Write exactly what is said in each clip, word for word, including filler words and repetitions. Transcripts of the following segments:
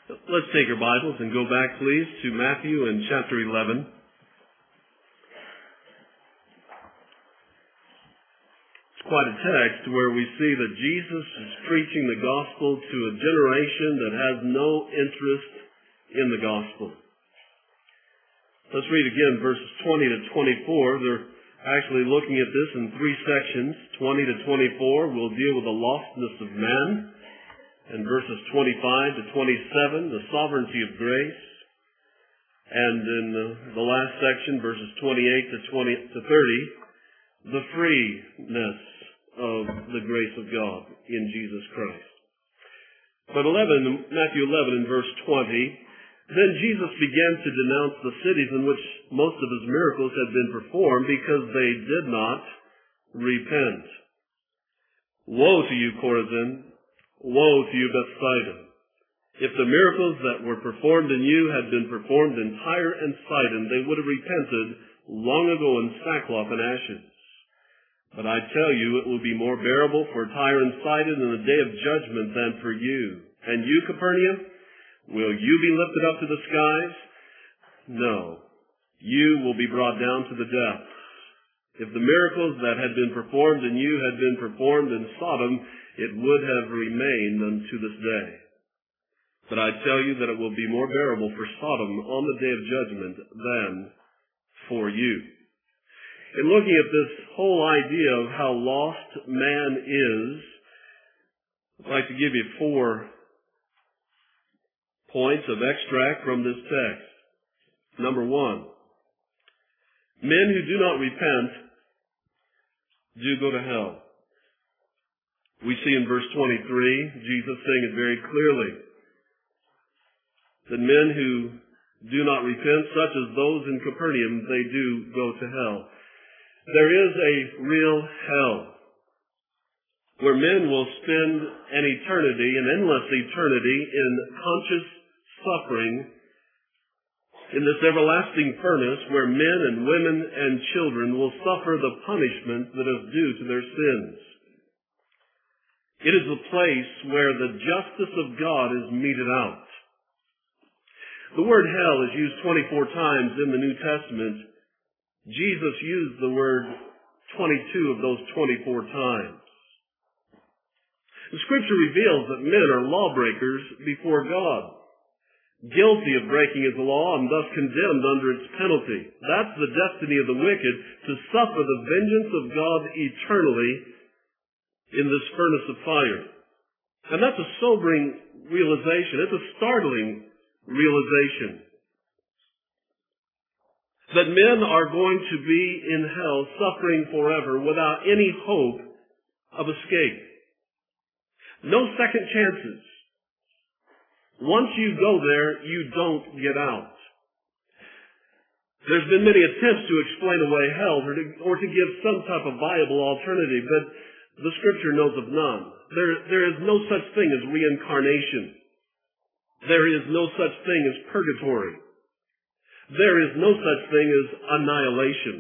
Let's take our Bibles and go back, please, to Matthew and chapter eleven. It's quite a text where we see that Jesus is preaching the gospel to a generation that has no interest in the gospel. Let's read again verses twenty to twenty-four. They're actually looking at this in three sections. twenty to twenty-four will deal with the lostness of man. And verses twenty-five to twenty-seven, the sovereignty of grace. And in the last section, verses twenty-eight to twenty to thirty, the freeness of the grace of God in Jesus Christ. But eleven, Matthew eleven and verse twenty, then Jesus began to denounce the cities in which most of his miracles had been performed because they did not repent. Woe to you, Chorazin! Woe to you, Bethsaida! If the miracles that were performed in you had been performed in Tyre and Sidon, they would have repented long ago in sackcloth and ashes. But I tell you, it will be more bearable for Tyre and Sidon in the day of judgment than for you. And you, Capernaum, will you be lifted up to the skies? No. You will be brought down to the depths. If the miracles that had been performed in you had been performed in Sodom, it would have remained unto this day. But I tell you that it will be more bearable for Sodom on the day of judgment than for you. In looking at this whole idea of how lost man is, I'd like to give you four points of extract from this text. Number one, men who do not repent do go to hell. We see in verse twenty-three, Jesus saying it very clearly, that men who do not repent, such as those in Capernaum, they do go to hell. There is a real hell, where men will spend an eternity, an endless eternity, in conscious suffering, in this everlasting furnace, where men and women and children will suffer the punishment that is due to their sins. It is a place where the justice of God is meted out. The word hell is used twenty-four times in the New Testament. Jesus used the word twenty-two of those twenty-four times. The Scripture reveals that men are lawbreakers before God, guilty of breaking his law and thus condemned under its penalty. That's the destiny of the wicked, to suffer the vengeance of God eternally in this furnace of fire. And that's a sobering realization. It's a startling realization. That men are going to be in hell suffering forever without any hope of escape. No second chances. Once you go there, you don't get out. There's been many attempts to explain away hell or to, or to give some type of viable alternative, but the Scripture knows of none. There, there is no such thing as reincarnation. There is no such thing as purgatory. There is no such thing as annihilation.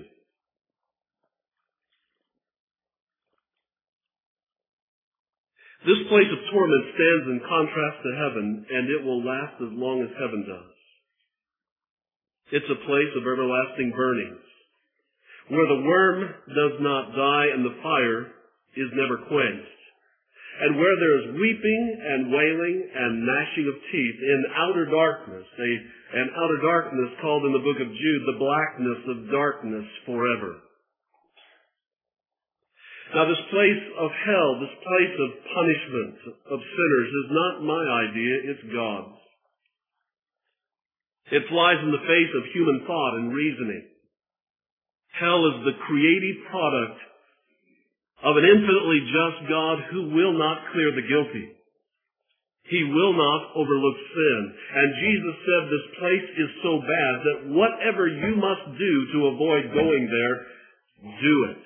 This place of torment stands in contrast to heaven, and it will last as long as heaven does. It's a place of everlasting burnings, where the worm does not die and the fire is never quenched, and where there is weeping and wailing and gnashing of teeth in outer darkness, a, an outer darkness called in the book of Jude the blackness of darkness forever. Now this place of hell, this place of punishment of sinners is not my idea, it's God's. It flies in the face of human thought and reasoning. Hell is the creative product of an infinitely just God who will not clear the guilty. He will not overlook sin. And Jesus said this place is so bad that whatever you must do to avoid going there, do it.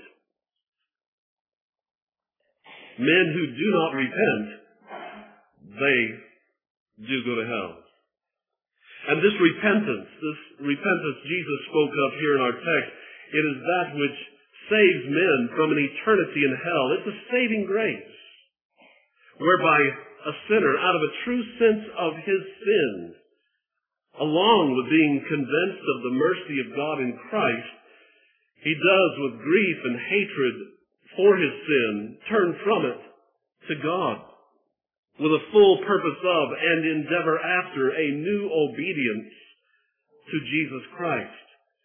Men who do not repent, they do go to hell. And this repentance, this repentance Jesus spoke of here in our text, it is that which saves men from an eternity in hell. It's a saving grace, whereby a sinner out of a true sense of his sin, along with being convinced of the mercy of God in Christ, he does with grief and hatred for his sin turn from it to God, with a full purpose of and endeavor after a new obedience to Jesus Christ.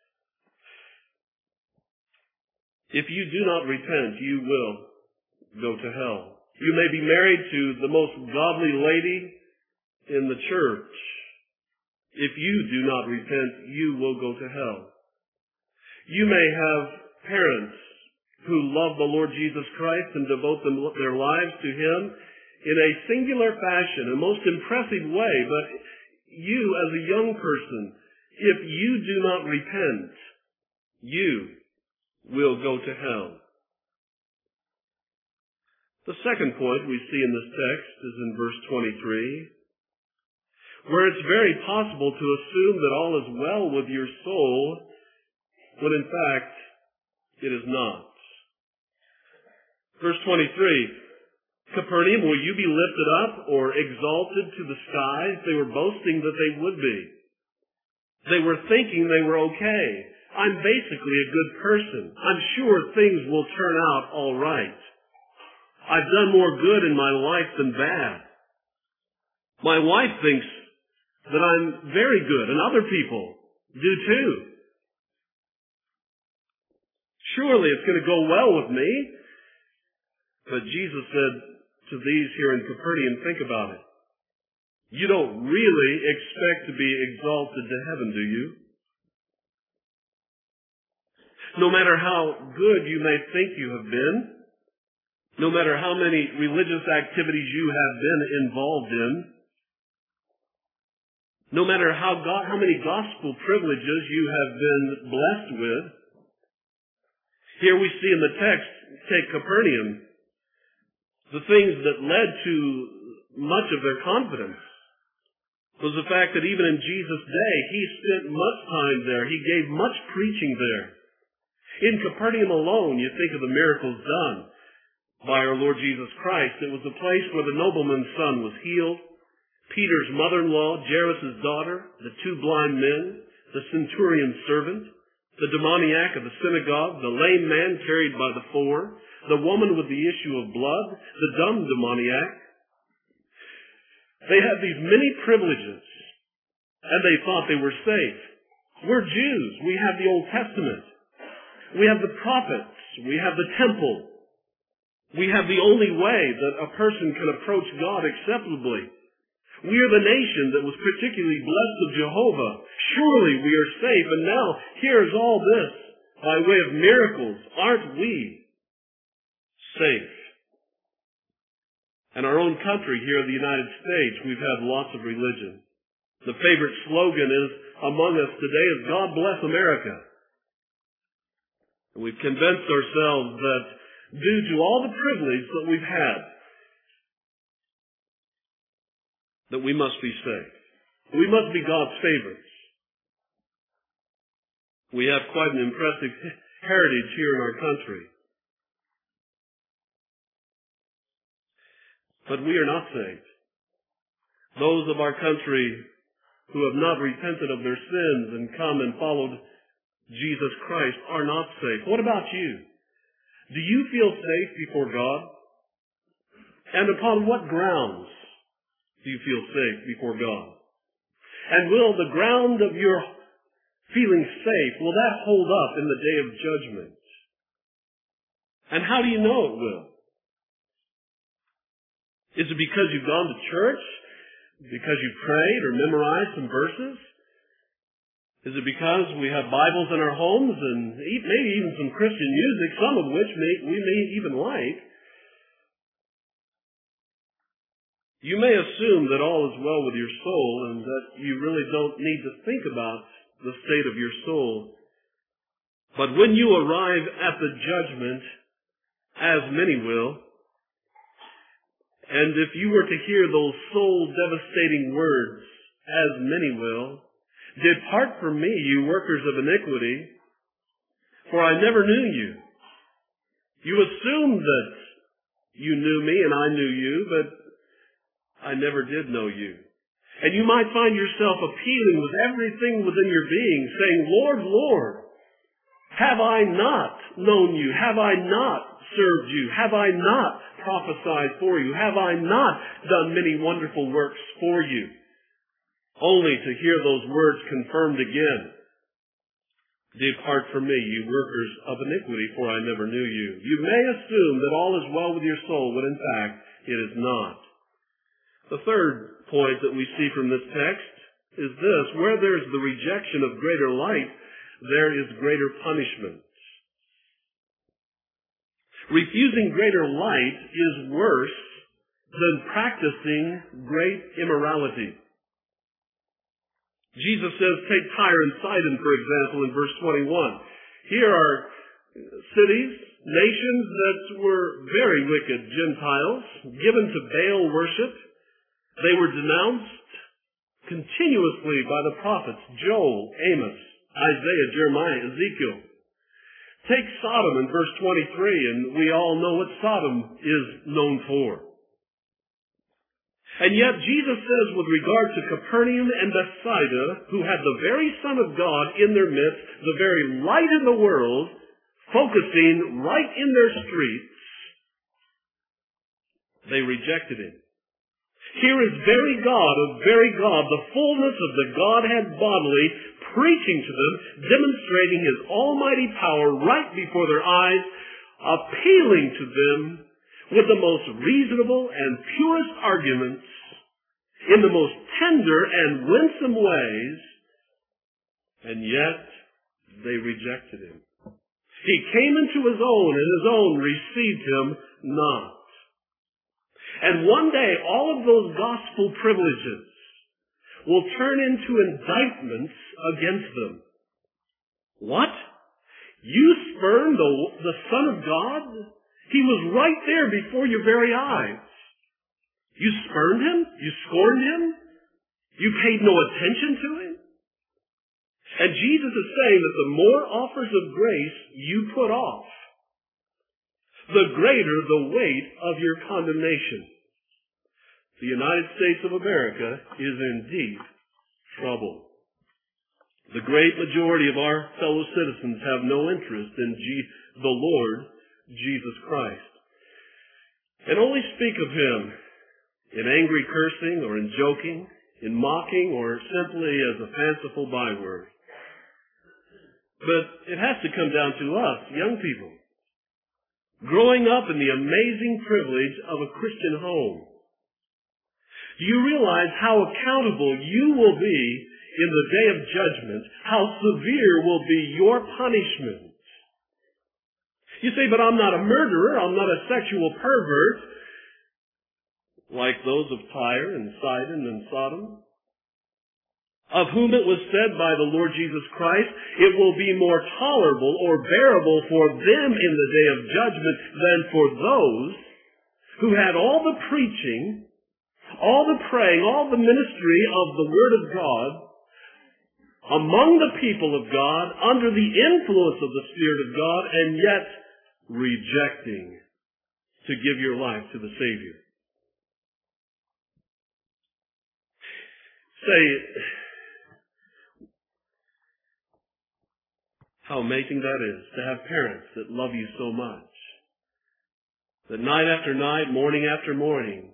If you do not repent, you will go to hell. You may be married to the most godly lady in the church. If you do not repent, you will go to hell. You may have parents who love the Lord Jesus Christ and devote them, their lives to Him in a singular fashion, a most impressive way, but you as a young person, if you do not repent, you will go to hell. The second point we see in this text is in verse twenty-three, where it's very possible to assume that all is well with your soul, when in fact it is not. Verse twenty-three, Capernaum, will you be lifted up or exalted to the skies? They were boasting that they would be. They were thinking they were okay. I'm basically a good person. I'm sure things will turn out all right. I've done more good in my life than bad. My wife thinks that I'm very good, and other people do too. Surely it's going to go well with me. But Jesus said to these here in Capernaum, think about it. You don't really expect to be exalted to heaven, do you? No matter how good you may think you have been, no matter how many religious activities you have been involved in, no matter how God, how many gospel privileges you have been blessed with, here we see in the text, take Capernaum, the things that led to much of their confidence was the fact that even in Jesus' day, he spent much time there. He gave much preaching there. In Capernaum alone, you think of the miracles done by our Lord Jesus Christ. It was the place where the nobleman's son was healed, Peter's mother-in-law, Jairus' daughter, the two blind men, the centurion's servant, the demoniac of the synagogue, the lame man carried by the four, the woman with the issue of blood, the dumb demoniac. They had these many privileges, and they thought they were safe. We're Jews. We have the Old Testament. We have the prophets. We have the temple. We have the only way that a person can approach God acceptably. We are the nation that was particularly blessed of Jehovah. Surely we are safe. And now, here's all this by way of miracles. Aren't we safe? In our own country here in the United States, we've had lots of religion. The favorite slogan is among us today is God bless America. And we've convinced ourselves that due to all the privilege that we've had, that we must be safe. We must be God's favorites. We have quite an impressive heritage here in our country. But we are not saved. Those of our country who have not repented of their sins and come and followed Jesus Christ are not safe. What about you? Do you feel safe before God? And upon what grounds do you feel safe before God? And will the ground of your feeling safe, will that hold up in the day of judgment? And how do you know it will? Is it because you've gone to church? Because you've prayed or memorized some verses? Is it because we have Bibles in our homes and maybe even some Christian music, some of which may, we may even like? You may assume that all is well with your soul and that you really don't need to think about the state of your soul. But when you arrive at the judgment, as many will, and if you were to hear those soul-devastating words, as many will, depart from me, you workers of iniquity, for I never knew you. You assumed that you knew me and I knew you, but I never did know you. And you might find yourself appealing with everything within your being, saying, Lord, Lord, have I not known you? Have I not served you? Have I not prophesied for you? Have I not done many wonderful works for you? Only to hear those words confirmed again. Depart from me, you workers of iniquity, for I never knew you. You may assume that all is well with your soul, when in fact it is not. The third point that we see from this text is this: where there is the rejection of greater light, there is greater punishment. Refusing greater light is worse than practicing great immorality. Jesus says, take Tyre and Sidon, for example, in verse twenty-one. Here are cities, nations that were very wicked Gentiles, given to Baal worship. They were denounced continuously by the prophets, Joel, Amos, Isaiah, Jeremiah, Ezekiel. Take Sodom in verse twenty-three, and we all know what Sodom is known for. And yet Jesus says with regard to Capernaum and Bethsaida, who had the very Son of God in their midst, the very light in the world, focusing right in their streets, they rejected him. Here is very God of very God, the fullness of the Godhead bodily, preaching to them, demonstrating his almighty power right before their eyes, appealing to them with the most reasonable and purest arguments, in the most tender and winsome ways, and yet they rejected him. He came into his own, and his own received him not. And one day, all of those gospel privileges will turn into indictments against them. What? You spurned the, the Son of God? He was right there before your very eyes. You spurned him? You scorned him? You paid no attention to him? And Jesus is saying that the more offers of grace you put off, the greater the weight of your condemnation. The United States of America is in deep trouble. The great majority of our fellow citizens have no interest in G- the Lord Jesus Christ, and only speak of him in angry cursing or in joking, in mocking, or simply as a fanciful byword. But it has to come down to us, young people, growing up in the amazing privilege of a Christian home. Do you realize how accountable you will be in the day of judgment? How severe will be your punishment? You say, but I'm not a murderer, I'm not a sexual pervert, like those of Tyre and Sidon and Sodom, of whom it was said by the Lord Jesus Christ, it will be more tolerable or bearable for them in the day of judgment than for those who had all the preaching, all the praying, all the ministry of the Word of God among the people of God, under the influence of the Spirit of God, and yet rejecting to give your life to the Savior. Say, how amazing that is to have parents that love you so much, that night after night, morning after morning,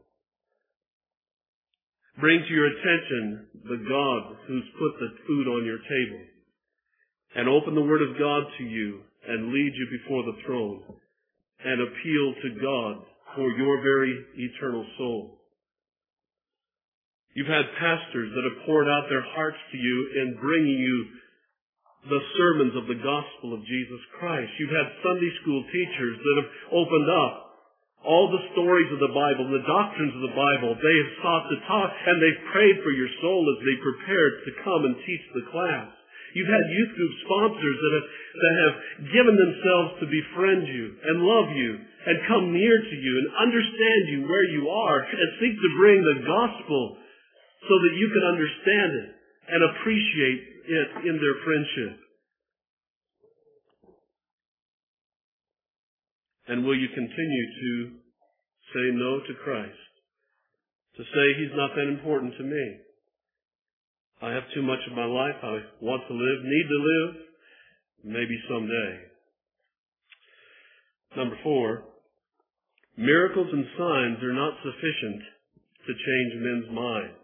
bring to your attention the God who's put the food on your table, and open the Word of God to you and lead you before the throne and appeal to God for your very eternal soul. You've had pastors that have poured out their hearts to you in bringing you the sermons of the gospel of Jesus Christ. You've had Sunday school teachers that have opened up all the stories of the Bible, the doctrines of the Bible. They have sought to talk, and they've prayed for your soul as they prepared to come and teach the class. You've had youth group sponsors that have, that have given themselves to befriend you and love you and come near to you and understand you where you are and seek to bring the gospel so that you can understand it and appreciate it in their friendship. And will you continue to say no to Christ? to say He's not that important to me. I have too much of my life I want to live, need to live, maybe someday. Number four, miracles and signs are not sufficient to change men's minds.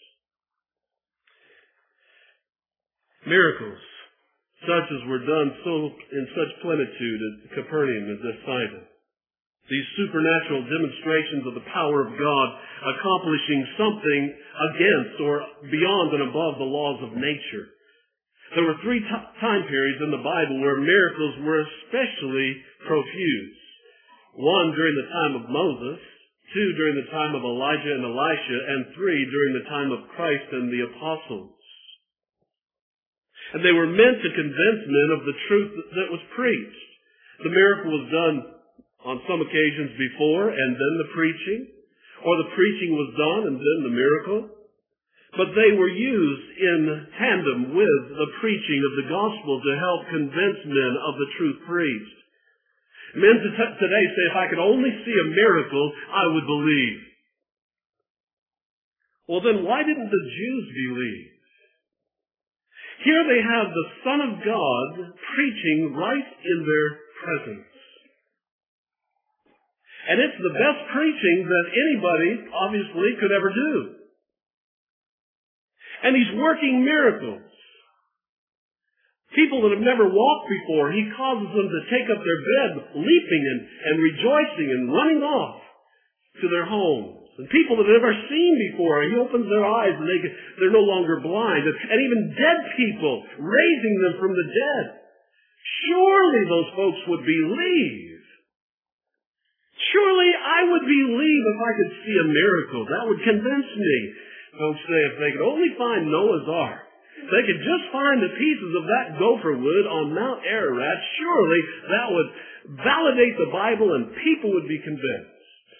Miracles, such as were done so in such plenitude at Capernaum and Bethsaida. These supernatural demonstrations of the power of God accomplishing something against or beyond and above the laws of nature. There were three t- time periods in the Bible where miracles were especially profuse. One during the time of Moses, two during the time of Elijah and Elisha, and three during the time of Christ and the apostles. And they were meant to convince men of the truth that was preached. The miracle was done on some occasions before and then the preaching, or the preaching was done and then the miracle. But they were used in tandem with the preaching of the gospel to help convince men of the truth preached. Men today say, if I could only see a miracle, I would believe. Well, then why didn't the Jews believe? Here they have the Son of God preaching right in their presence. And it's the best preaching that anybody, obviously, could ever do. And He's working miracles. People that have never walked before, He causes them to take up their bed, leaping and, and rejoicing and running off to their homes. And people that have never seen before, He opens their eyes and they, they're no longer blind. And, and even dead people, raising them from the dead. Surely those folks would believe. Surely I would believe if I could see a miracle. That would convince me. Folks say if they could only find Noah's Ark, if they could just find the pieces of that gopher wood on Mount Ararat, surely that would validate the Bible and people would be convinced.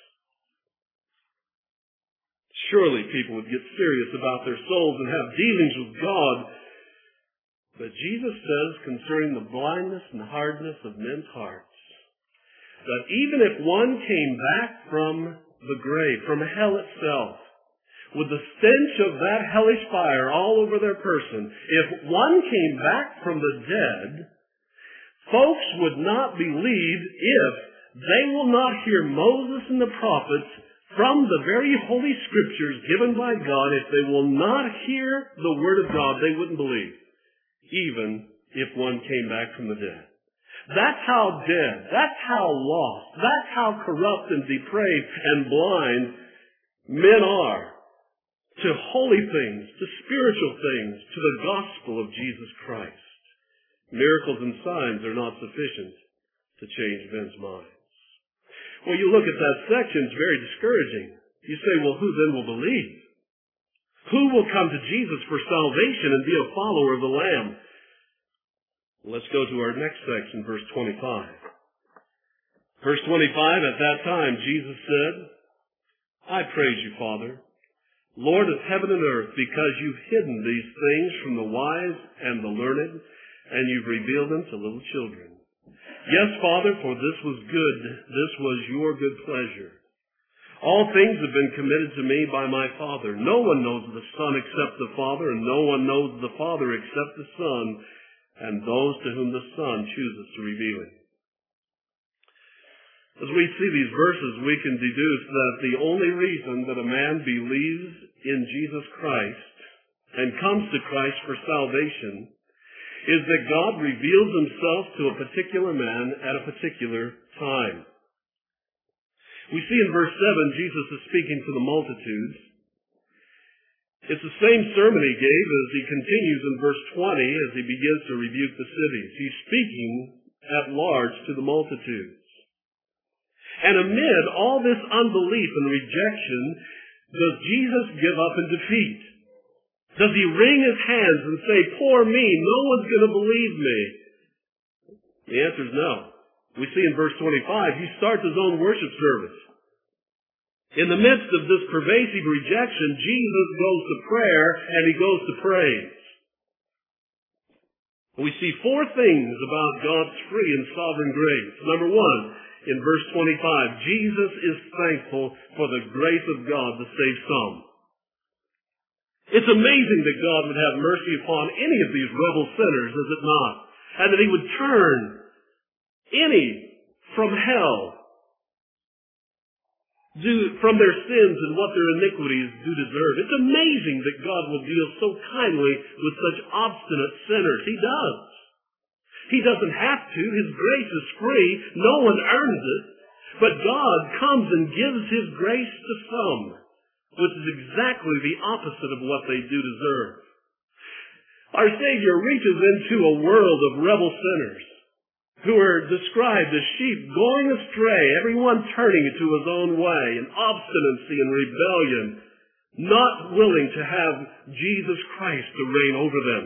Surely people would get serious about their souls and have dealings with God. But Jesus says concerning the blindness and hardness of men's hearts, that even if one came back from the grave, from hell itself, with the stench of that hellish fire all over their person, if one came back from the dead, folks would not believe if they will not hear Moses and the prophets from the very holy scriptures given by God. If they will not hear the word of God, they wouldn't believe, even if one came back from the dead. That's how dead, that's how lost, that's how corrupt and depraved and blind men are to holy things, to spiritual things, to the gospel of Jesus Christ. Miracles and signs are not sufficient to change men's minds. Well, you look at that section, it's very discouraging. You say, well, who then will believe? Who will come to Jesus for salvation and be a follower of the Lamb? Let's go to our next section, verse twenty-five. Verse twenty-five, at that time Jesus said, I praise you, Father, Lord of heaven and earth, because you've hidden these things from the wise and the learned, and you've revealed them to little children. Yes, Father, for this was good. This was your good pleasure. All things have been committed to me by my Father. No one knows the Son except the Father, and no one knows the Father except the Son, and those to whom the Son chooses to reveal him. As we see these verses, we can deduce that the only reason that a man believes in Jesus Christ and comes to Christ for salvation is that God reveals himself to a particular man at a particular time. We see in verse seven, Jesus is speaking to the multitudes. It's the same sermon he gave as he continues in verse twenty as he begins to rebuke the cities. He's speaking at large to the multitudes. And amid all this unbelief and rejection, does Jesus give up in defeat? Does he wring his hands and say, poor me, no one's going to believe me? The answer is no. We see in verse twenty-five, he starts his own worship service. In the midst of this pervasive rejection, Jesus goes to prayer and he goes to praise. We see four things about God's free and sovereign grace. Number one, in verse twenty-five, Jesus is thankful for the grace of God to save some. It's amazing that God would have mercy upon any of these rebel sinners, is it not? And that He would turn any from hell do, from their sins and what their iniquities do deserve. It's amazing that God will deal so kindly with such obstinate sinners. He does. He doesn't have to. His grace is free. No one earns it. But God comes and gives His grace to some, which is exactly the opposite of what they do deserve. Our Savior reaches into a world of rebel sinners who are described as sheep going astray, everyone turning to his own way, in obstinacy and rebellion, not willing to have Jesus Christ to reign over them.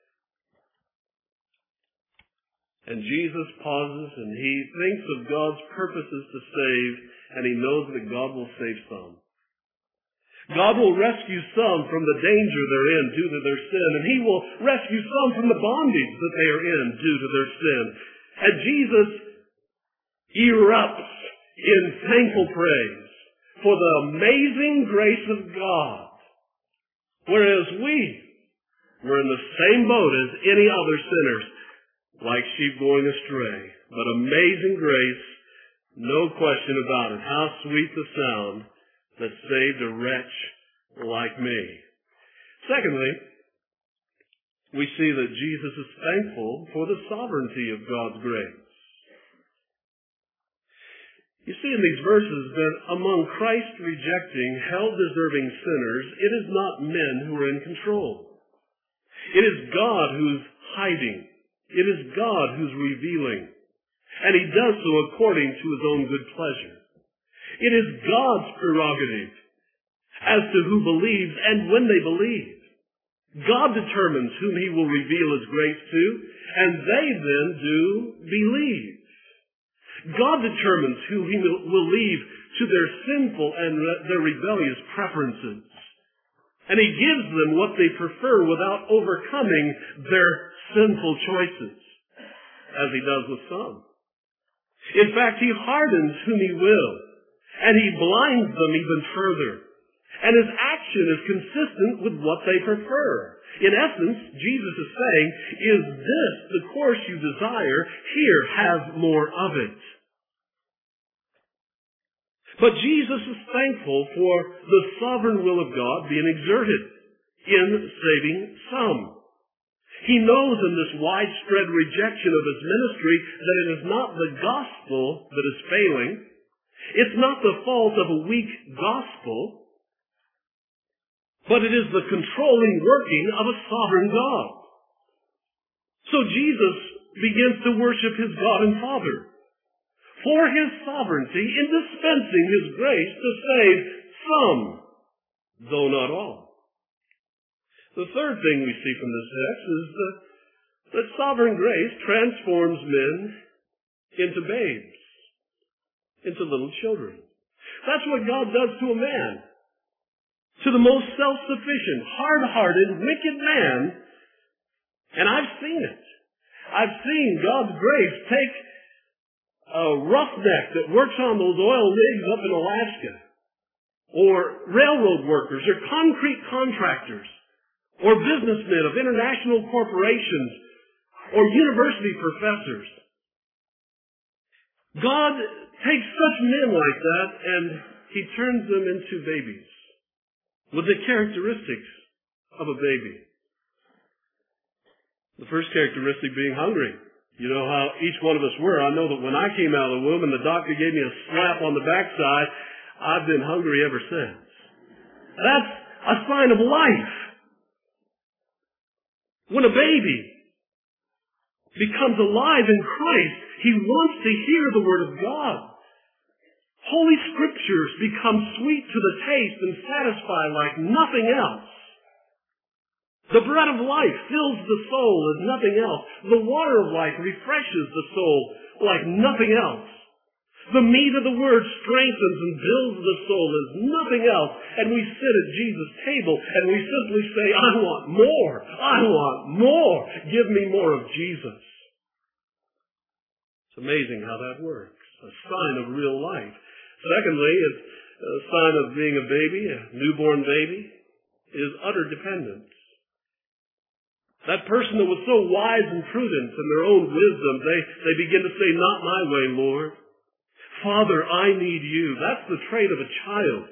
And Jesus pauses and He thinks of God's purposes to save, and He knows that God will save some. God will rescue some from the danger they're in due to their sin, and He will rescue some from the bondage that they are in due to their sin. And Jesus erupts in thankful praise for the amazing grace of God. Whereas we were in the same boat as any other sinners, like sheep going astray. But amazing grace, no question about it. How sweet the sound that saved a wretch like me. Secondly, we see that Jesus is thankful for the sovereignty of God's grace. You see in these verses that among Christ-rejecting, hell-deserving sinners, it is not men who are in control. It is God who's hiding. It is God who's revealing. And He does so according to His own good pleasure. It is God's prerogative as to who believes and when they believe. God determines whom He will reveal His grace to, and they then do believe. God determines who He will leave to their sinful and re- their rebellious preferences. And He gives them what they prefer without overcoming their sinful choices, as He does with some. In fact, He hardens whom He will, and He blinds them even further. And His action is consistent with what they prefer. In essence, Jesus is saying, is this the course you desire? Here, have more of it. But Jesus is thankful for the sovereign will of God being exerted in saving some. He knows in this widespread rejection of His ministry that it is not the gospel that is failing. It's not the fault of a weak gospel, but it is the controlling working of a sovereign God. So Jesus begins to worship His God and Father for His sovereignty in dispensing His grace to save some, though not all. The third thing we see from this text is that, that sovereign grace transforms men into babes, into little children. That's what God does to a man. To the most self-sufficient, hard-hearted, wicked man. And I've seen it. I've seen God's grace take a roughneck that works on those oil rigs up in Alaska, or railroad workers, or concrete contractors, or businessmen of international corporations, or university professors. God takes such men like that and He turns them into babies with the characteristics of a baby. The first characteristic being hungry. You know how each one of us were. I know that when I came out of the womb and the doctor gave me a slap on the backside, I've been hungry ever since. That's a sign of life. When a baby becomes alive in Christ, he wants to hear the Word of God. Holy Scriptures become sweet to the taste and satisfy like nothing else. The bread of life fills the soul as nothing else. The water of life refreshes the soul like nothing else. The meat of the Word strengthens and builds the soul as nothing else. And we sit at Jesus' table and we simply say, I want more. I want more. Give me more of Jesus. It's amazing how that works. a sign of real life. Secondly, it's a sign of being a baby, a newborn baby, is utter dependence. That person that was so wise and prudent in their own wisdom, they, they begin to say, not my way, Lord. Father, I need you. That's the trait of a child.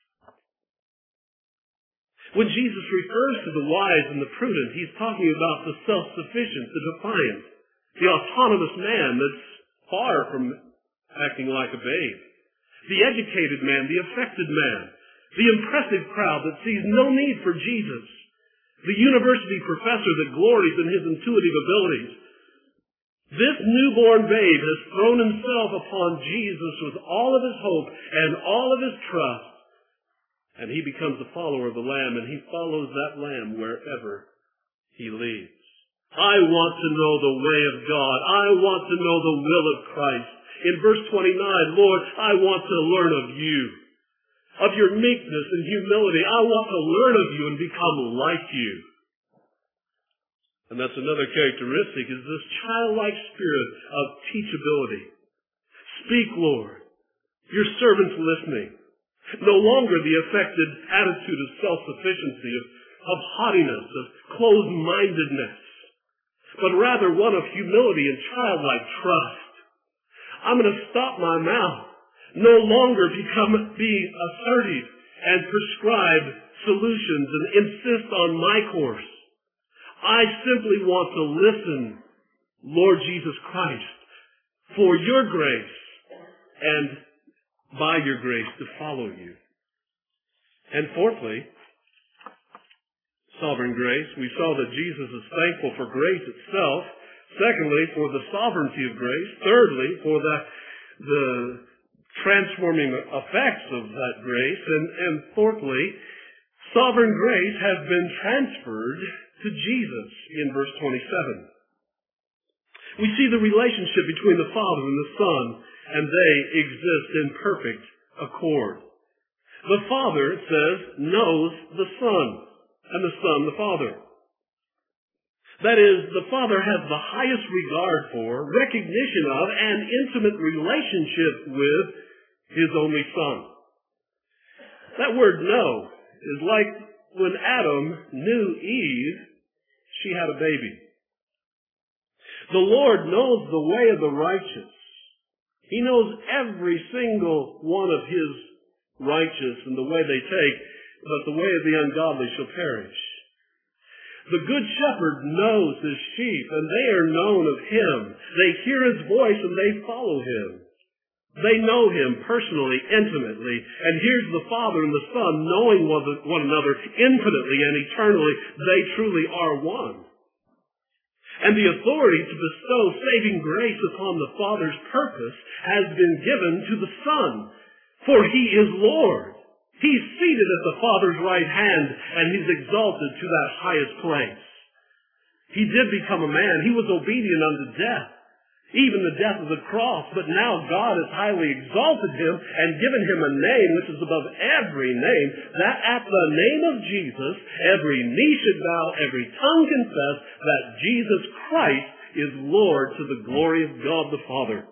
When Jesus refers to the wise and the prudent, he's talking about the self-sufficient, the defiant, the autonomous man that's far from acting like a babe. The educated man, the affected man, the impressive crowd that sees no need for Jesus, the university professor that glories in his intuitive abilities. This newborn babe has thrown himself upon Jesus with all of his hope and all of his trust, and he becomes a follower of the Lamb, and he follows that Lamb wherever he leads. I want to know the way of God. I want to know the will of Christ. In verse twenty-nine, Lord, I want to learn of you, of your meekness and humility. I want to learn of you and become like you. And that's another characteristic, is this childlike spirit of teachability. Speak, Lord. Your servant's listening. No longer the affected attitude of self-sufficiency, of, of haughtiness, of closed-mindedness, but rather one of humility and childlike trust. I'm going to stop my mouth, no longer become be assertive and prescribe solutions and insist on my course. I simply want to listen, Lord Jesus Christ, for your grace and by your grace to follow you. And fourthly, sovereign grace. We saw that Jesus is thankful for grace itself. Secondly, for the sovereignty of grace. Thirdly, for the, the transforming effects of that grace. And, and fourthly, sovereign grace has been transferred to Jesus in verse twenty-seven. We see the relationship between the Father and the Son, and they exist in perfect accord. The Father, it says, knows the Son, and the Son the Father. That is, the Father has the highest regard for, recognition of, and intimate relationship with his only Son. That word know is like when Adam knew Eve, she had a baby. The Lord knows the way of the righteous. He knows every single one of his righteous and the way they take, but the way of the ungodly shall perish. The good shepherd knows his sheep, and they are known of him. They hear his voice, and they follow him. They know him personally, intimately. And here's the Father and the Son knowing one another infinitely and eternally. They truly are one. And the authority to bestow saving grace upon the Father's purpose has been given to the Son, for he is Lord. He's seated at the Father's right hand, and he's exalted to that highest place. He did become a man. He was obedient unto death, even the death of the cross. But now God has highly exalted him and given him a name which is above every name, that at the name of Jesus, every knee should bow, every tongue confess that Jesus Christ is Lord, to the glory of God the Father.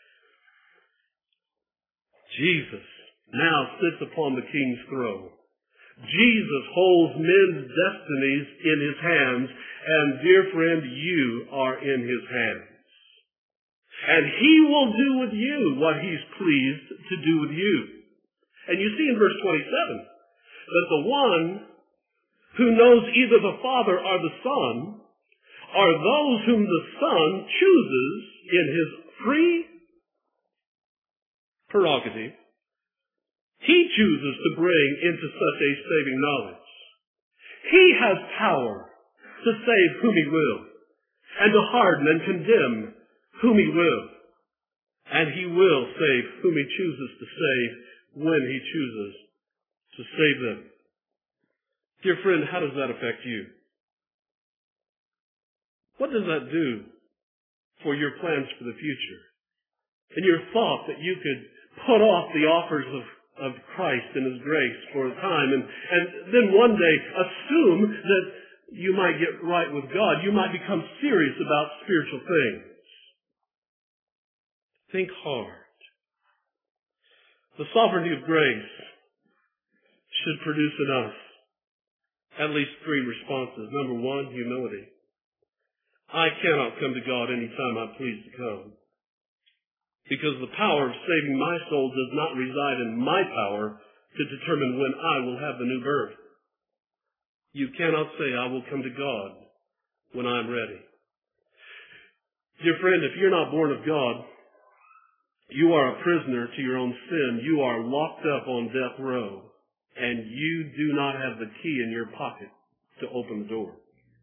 Jesus now sits upon the King's throne. Jesus holds men's destinies in his hands, and dear friend, you are in his hands. And he will do with you what he's pleased to do with you. And you see in verse twenty-seven that the one who knows either the Father or the Son are those whom the Son chooses in his free prerogative. He chooses to bring into such a saving knowledge. He has power to save whom he will, and to harden and condemn whom he will. And he will save whom he chooses to save when he chooses to save them. Dear friend, how does that affect you? What does that do for your plans for the future? And your thought that you could put off the offers of of Christ and his grace for a time, and, and then one day assume that you might get right with God. You might become serious about spiritual things. Think hard. The sovereignty of grace should produce in us at least three responses. Number one, humility. I cannot come to God anytime I please to come, because the power of saving my soul does not reside in my power to determine when I will have the new birth. You cannot say, I will come to God when I'm ready. Dear friend, if you're not born of God, you are a prisoner to your own sin. You are locked up on death row, and you do not have the key in your pocket to open the door.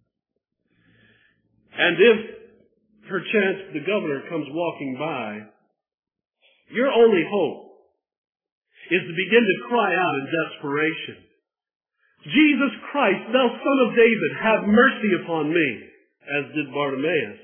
And if, perchance, the governor comes walking by, your only hope is to begin to cry out in desperation, Jesus Christ, thou Son of David, have mercy upon me, as did Bartimaeus.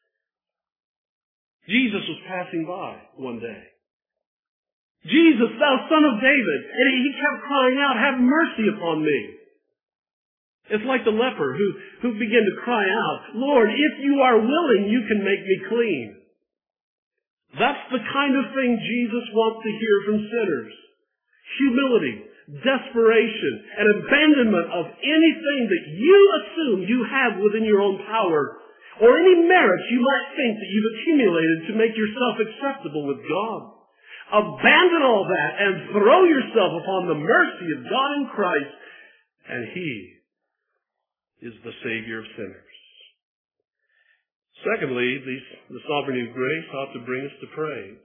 Jesus was passing by one day. Jesus, thou Son of David. And he kept crying out, have mercy upon me. It's like the leper who, who began to cry out, Lord, if you are willing, you can make me clean. That's the kind of thing Jesus wants to hear from sinners. Humility, desperation, and abandonment of anything that you assume you have within your own power, or any merits you might think that you've accumulated to make yourself acceptable with God. Abandon all that and throw yourself upon the mercy of God in Christ, and He is the Savior of sinners. Secondly, the, the sovereignty of grace ought to bring us to praise.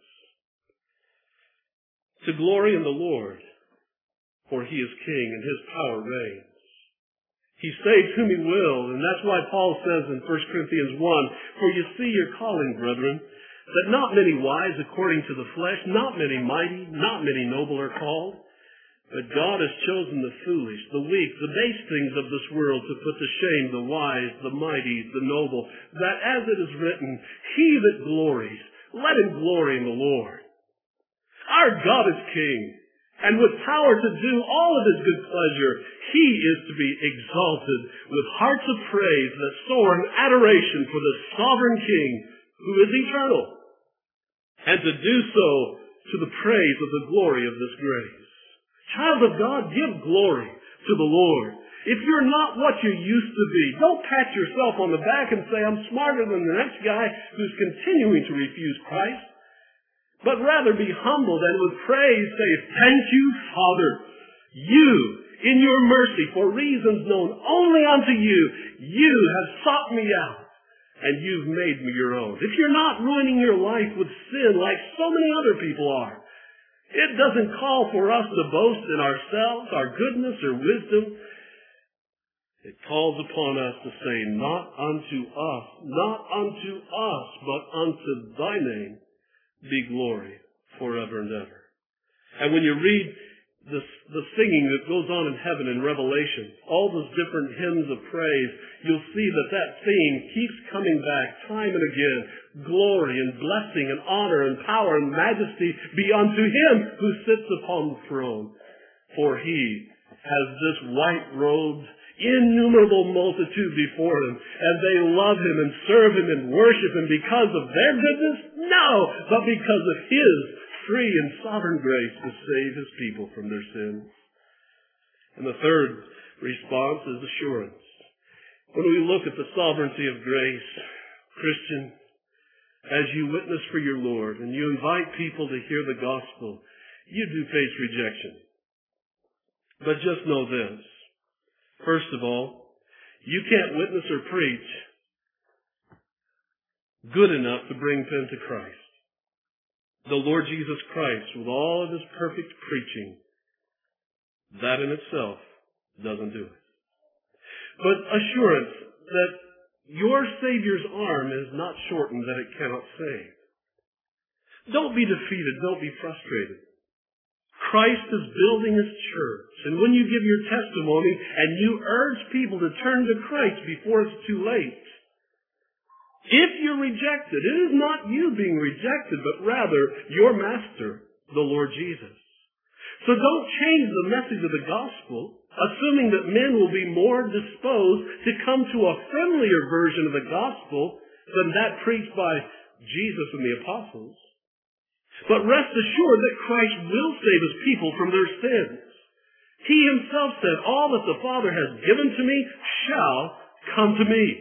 To glory in the Lord, for He is King and His power reigns. He saves whom He will, and that's why Paul says in First Corinthians one, for you see your calling, brethren, that not many wise according to the flesh, not many mighty, not many noble are called, but God has chosen the foolish, the weak, the base things of this world to put to shame the wise, the mighty, the noble, that as it is written, he that glories, let him glory in the Lord. Our God is King, and with power to do all of His good pleasure, He is to be exalted with hearts of praise that soar in adoration for the sovereign King who is eternal, and to do so to the praise of the glory of this grace. Child of God, give glory to the Lord. If you're not what you used to be, don't pat yourself on the back and say, I'm smarter than the next guy who's continuing to refuse Christ. But rather be humbled and with praise say, thank you, Father. You, in your mercy, for reasons known only unto you, you have sought me out, and you've made me your own. If you're not ruining your life with sin like so many other people are, it doesn't call for us to boast in ourselves, our goodness or wisdom. It calls upon us to say, not unto us, not unto us, but unto thy name be glory forever and ever. And when you read the, the singing that goes on in heaven in Revelation, all those different hymns of praise, you'll see that that theme keeps coming back time and again. Glory and blessing and honor and power and majesty be unto Him who sits upon the throne. For He has this white-robed, innumerable multitude before Him, and they love Him and serve Him and worship Him because of their goodness? No, but because of His free and sovereign grace to save His people from their sins. And the third response is assurance. When we look at the sovereignty of grace, Christian, as you witness for your Lord and you invite people to hear the gospel, you do face rejection. But just know this. First of all, you can't witness or preach good enough to bring them to Christ. The Lord Jesus Christ, with all of His perfect preaching, that in itself doesn't do it. But assurance that your Savior's arm is not shortened that it cannot save. Don't be defeated. Don't be frustrated. Christ is building His church. And when you give your testimony and you urge people to turn to Christ before it's too late, if you're rejected, it is not you being rejected, but rather your Master, the Lord Jesus. So don't change the message of the gospel, assuming that men will be more disposed to come to a friendlier version of the gospel than that preached by Jesus and the apostles. But rest assured that Christ will save his people from their sins. He himself said, all that the Father has given to me shall come to me.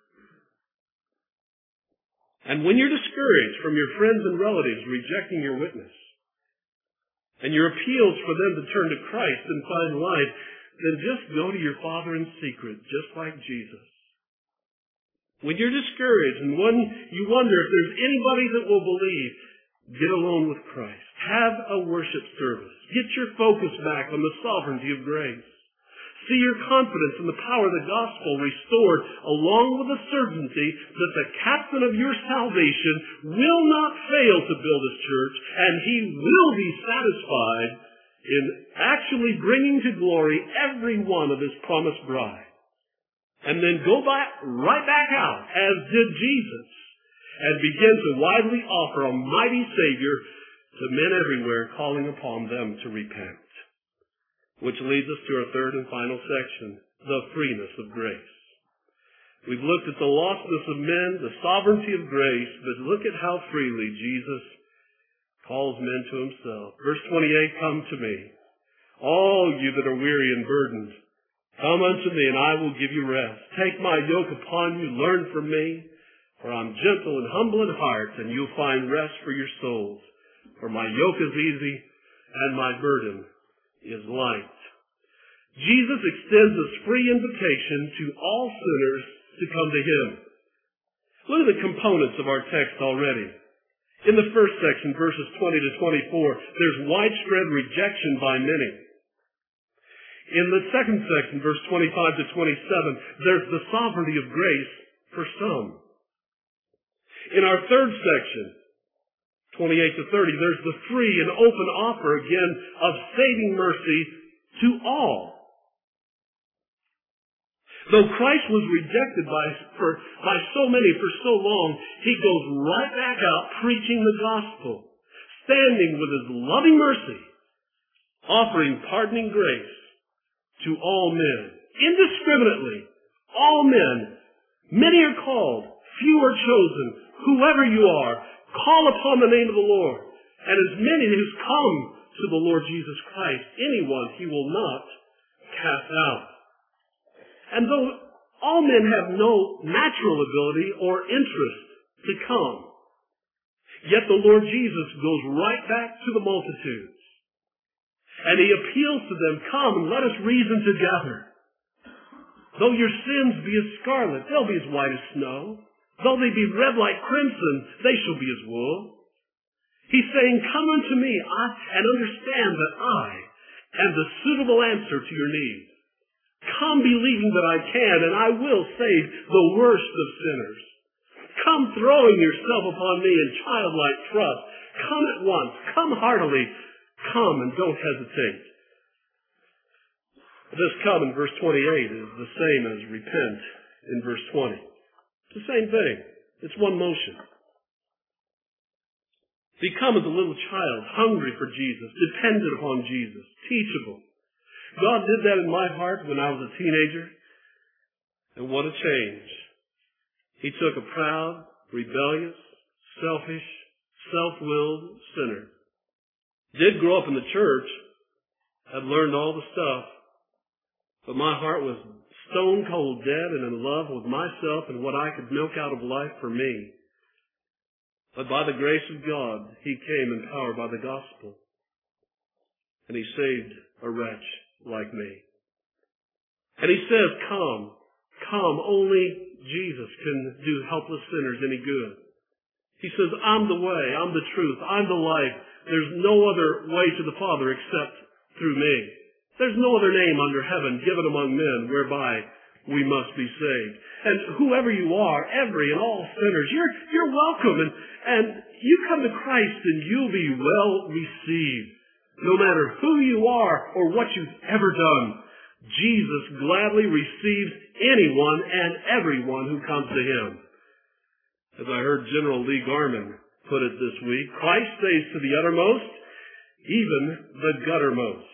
And when you're discouraged from your friends and relatives rejecting your witness, and your appeals for them to turn to Christ and find life, then just go to your Father in secret, just like Jesus. When you're discouraged and when you wonder if there's anybody that will believe, get alone with Christ. Have a worship service. Get your focus back on the sovereignty of grace. See your confidence in the power of the gospel restored, along with the certainty that the captain of your salvation will not fail to build his church, and he will be satisfied in actually bringing to glory every one of his promised bride. And then go back, right back out, as did Jesus, and begin to widely offer a mighty Savior to men everywhere, calling upon them to repent. Which leads us to our third and final section, the freeness of grace. We've looked at the lostness of men, the sovereignty of grace, but look at how freely Jesus calls men to himself. Verse twenty-eight, come to me, all you that are weary and burdened. Come unto me, and I will give you rest. Take my yoke upon you, learn from me, for I'm gentle and humble in heart, and you'll find rest for your souls. For my yoke is easy, and my burden is light. Jesus extends this free invitation to all sinners to come to him. Look at the components of our text already. In the first section, verses twenty to twenty-four, there's widespread rejection by many. In the second section, verse twenty-five to twenty-seven, there's the sovereignty of grace for some. In our third section, twenty-eight to thirty, there's the free and open offer again of saving mercy to all. Though Christ was rejected by, for, by so many for so long, he goes right back out preaching the gospel, standing with his loving mercy, offering pardoning grace to all men, indiscriminately, all men. Many are called, few are chosen. Whoever you are, call upon the name of the Lord. And as many as come to the Lord Jesus Christ, anyone he will not cast out. And though all men have no natural ability or interest to come, yet the Lord Jesus goes right back to the multitudes. And he appeals to them, come and let us reason together. Though your sins be as scarlet, they'll be as white as snow. Though they be red like crimson, they shall be as wool. He's saying, come unto me I, and understand that I am the suitable answer to your needs. Come believing that I can, and I will save the worst of sinners. Come throwing yourself upon me in childlike trust. Come at once. Come heartily. Come and don't hesitate. This come in verse twenty-eight is the same as repent in verse twenty. It's the same thing. It's one motion. Become as a little child, hungry for Jesus, dependent upon Jesus, teachable. God did that in my heart when I was a teenager. And what a change. He took a proud, rebellious, selfish, self-willed sinner. Did grow up in the church, had learned all the stuff, but my heart was stone cold dead and in love with myself and what I could milk out of life for me. But by the grace of God, he came empowered by the gospel. And he saved a wretch like me. And he says, come, come, only Jesus can do helpless sinners any good. He says, I'm the way, I'm the truth, I'm the life. There's no other way to the Father except through me. There's no other name under heaven given among men whereby we must be saved. And whoever you are, every and all sinners, you're, you're welcome. And, and you come to Christ and you'll be well received. No matter who you are or what you've ever done, Jesus gladly receives anyone and everyone who comes to him. As I heard General Lee Garman put it this week, Christ saves to the uttermost, even the guttermost.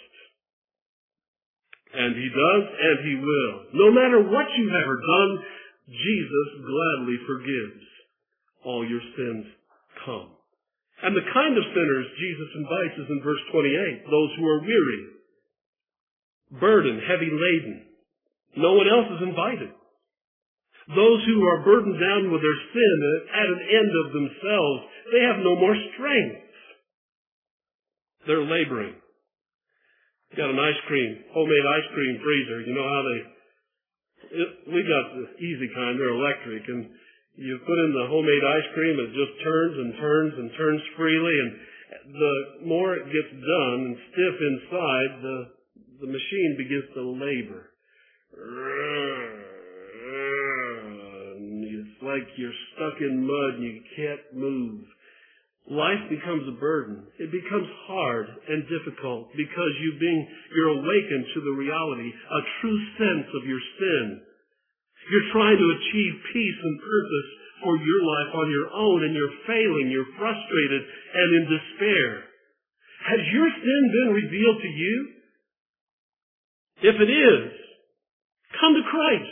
And he does, and he will. No matter what you've ever done, Jesus gladly forgives all your sins. Come. And the kind of sinners Jesus invites is in verse twenty-eight, those who are weary, burdened, heavy laden. No one else is invited. Those who are burdened down with their sin at an end of themselves, they have no more strength. They're laboring. Got an ice cream, homemade ice cream freezer. You know how they, it, we got the easy kind, they're electric, and you put in the homemade ice cream, it just turns and turns and turns freely, and the more it gets done and stiff inside, the, the machine begins to labor. It's like you're stuck in mud and you can't move. Life becomes a burden. It becomes hard and difficult because you've been, you're awakened to the reality, a true sense of your sin. You're trying to achieve peace and purpose for your life on your own, and you're failing, you're frustrated and in despair. Has your sin been revealed to you? If it is, come to Christ.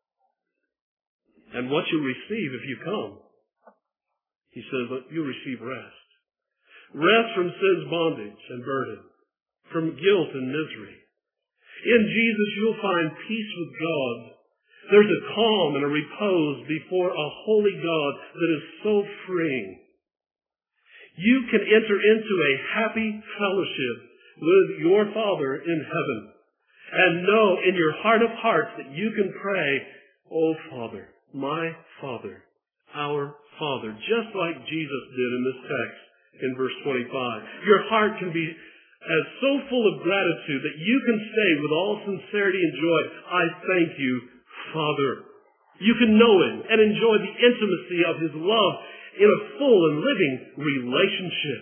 And what you'll receive if you come, he says, you'll receive rest. Rest from sin's bondage and burden, from guilt and misery. In Jesus, you'll find peace with God. There's a calm and a repose before a holy God that is so freeing. You can enter into a happy fellowship with your Father in heaven and know in your heart of hearts that you can pray, "Oh, Father, my Father, our Father," just like Jesus did in this text in verse twenty-five. Your heart can be as so full of gratitude that you can say with all sincerity and joy, "I thank you, Father." You can know Him and enjoy the intimacy of His love in a full and living relationship.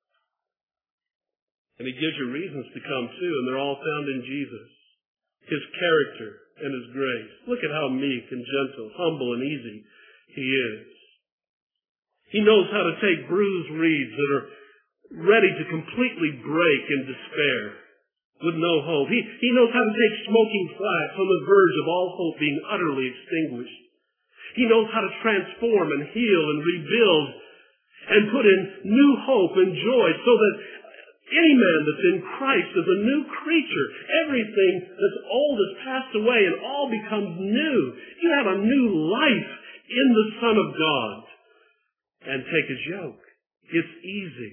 And He gives you reasons to come too, and they're all found in Jesus. His character and His grace. Look at how meek and gentle, humble and easy He is. He knows how to take bruised reeds that are ready to completely break in despair, with no hope. He, he knows how to take smoking flax on the verge of all hope being utterly extinguished. He knows how to transform and heal and rebuild and put in new hope and joy so that any man that's in Christ is a new creature. Everything that's old has passed away and all becomes new. You have a new life in the Son of God. And take His yoke. It's easy.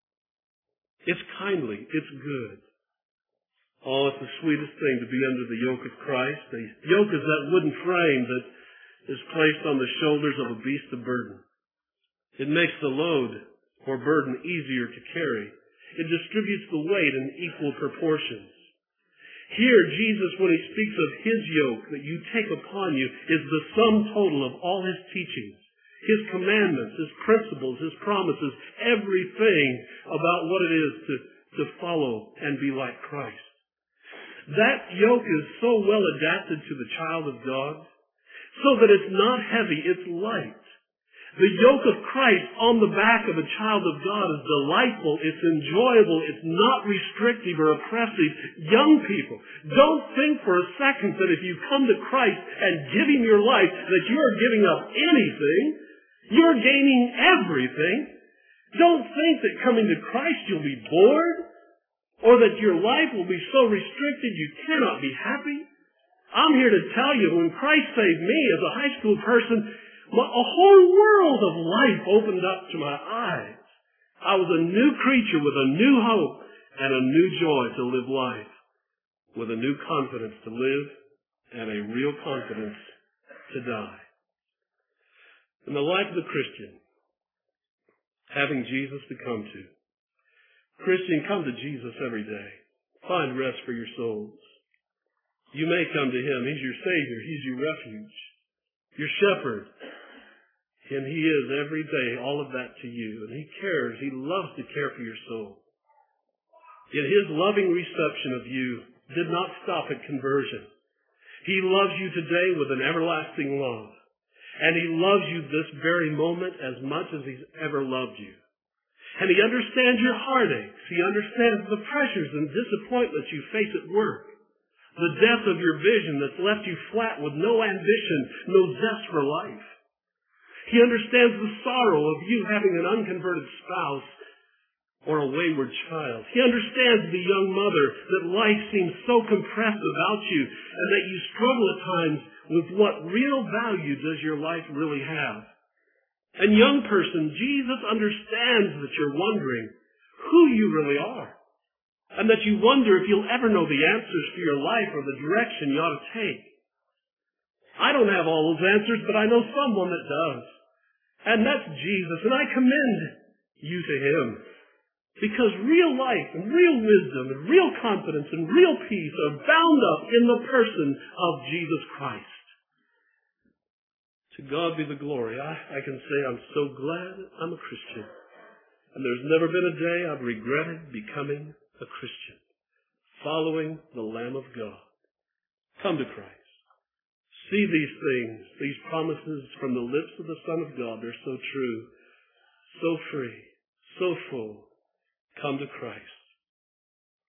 It's kindly. It's good. Oh, it's the sweetest thing to be under the yoke of Christ. The yoke is that wooden frame that is placed on the shoulders of a beast of burden. It makes the load or burden easier to carry. It distributes the weight in equal proportions. Here, Jesus, when He speaks of His yoke that you take upon you, is the sum total of all His teachings, His commandments, His principles, His promises, everything about what it is to, to follow and be like Christ. That yoke is so well adapted to the child of God, so that it's not heavy, it's light. The yoke of Christ on the back of a child of God is delightful, it's enjoyable, it's not restrictive or oppressive. Young people, don't think for a second that if you come to Christ and give Him your life, that you're giving up anything. You're gaining everything. Don't think that coming to Christ you'll be bored, or that your life will be so restricted you cannot be happy. I'm here to tell you, when Christ saved me as a high school person, My, a whole world of life opened up to my eyes. I was a new creature with a new hope and a new joy to live life, with a new confidence to live and a real confidence to die. In the life of the Christian, having Jesus to come to. Christian, come to Jesus every day. Find rest for your souls. You may come to Him. He's your Savior. He's your refuge, your shepherd. And He is every day all of that to you. And He cares. He loves to care for your soul. Yet His loving reception of you did not stop at conversion. He loves you today with an everlasting love. And He loves you this very moment as much as He's ever loved you. And He understands your heartaches. He understands the pressures and disappointments you face at work. The death of your vision that's left you flat with no ambition, no zest for life. He understands the sorrow of you having an unconverted spouse or a wayward child. He understands the young mother that life seems so compressed about you and that you struggle at times with what real value does your life really have. And young person, Jesus understands that you're wondering who you really are and that you wonder if you'll ever know the answers for your life or the direction you ought to take. I don't have all those answers, but I know someone that does. And that's Jesus, and I commend you to him. Because real life and real wisdom and real confidence and real peace are bound up in the person of Jesus Christ. To God be the glory. I, I can say I'm so glad I'm a Christian. And there's never been a day I've regretted becoming a Christian, following the Lamb of God. Come to Christ. See these things, these promises from the lips of the Son of God. They're so true, so free, so full. Come to Christ.